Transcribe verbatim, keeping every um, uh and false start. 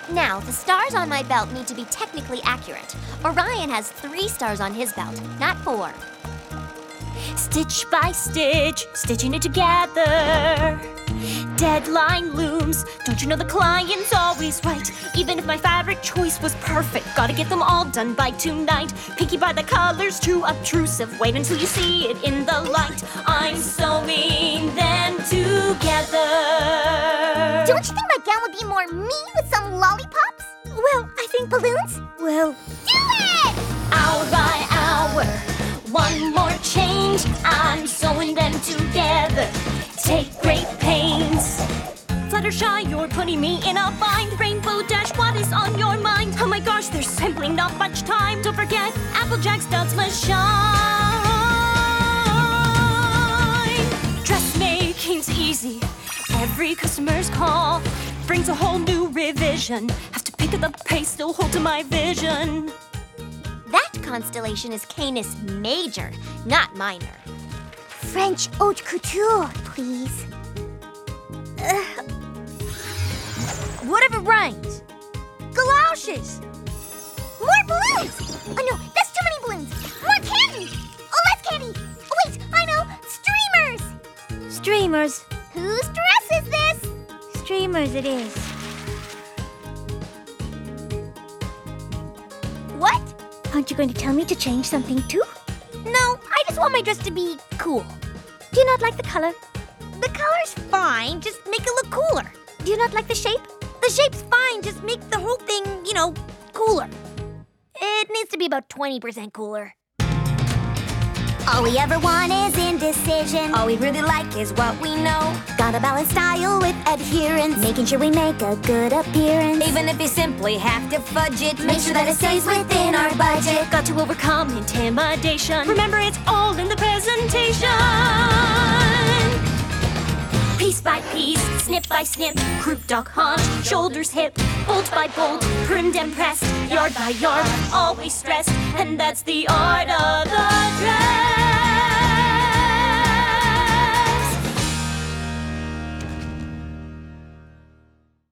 Now, the stars on my belt need to be technically accurate. Orion has three stars on his belt, not four. Stitch by stitch, stitching it together. Deadline looms. Don't you know the client's always right? Even if my fabric choice was perfect, gotta get them all done by tonight. Pinky by the colors, too obtrusive. Wait until you see it in the light. I'm sewing them together. Don't you think my gown would be more me with some lollipops? Well, I think balloons will do it! Hour by hour, one more change. I'm sewing them together. Take great pains. Fluttershy, you're putting me in a bind. Rainbow Dash, what is on your mind? Oh my gosh, there's simply not much time. Don't forget, Applejack studs must shine. Dressmaking's easy. Every customer's call brings a whole new revision. Have to pick up the pace, still hold to my vision. That constellation is Canis Major, not minor. French haute couture, please. Uh, what if it rains? Galoshes! More balloons! Oh no, that's too many balloons! More candy! Oh, less candy! Oh wait, I know! Streamers! Streamers. Whose dress is this? Streamers it is. What? Aren't you going to tell me to change something too? No, I just want my dress to be cool. Do you not like the color? The color's fine, just make it look cooler. Do you not like the shape? The shape's fine, just make the whole thing, you know, cooler. It needs to be about twenty percent cooler. All we ever want is indecision. All we really like is what we know. Gotta balance style with adherence, making sure we make a good appearance. Even if you simply have to fudge it, Make sure that it stays within our budget. got to overcome intimidation. Remember, it's all in the presentation. Piece by piece, snip by snip, croup, dock, haunch, shoulders, hip, bolt by bolt, primmed and pressed, yard by yard, always stressed, and that's the art of the dress.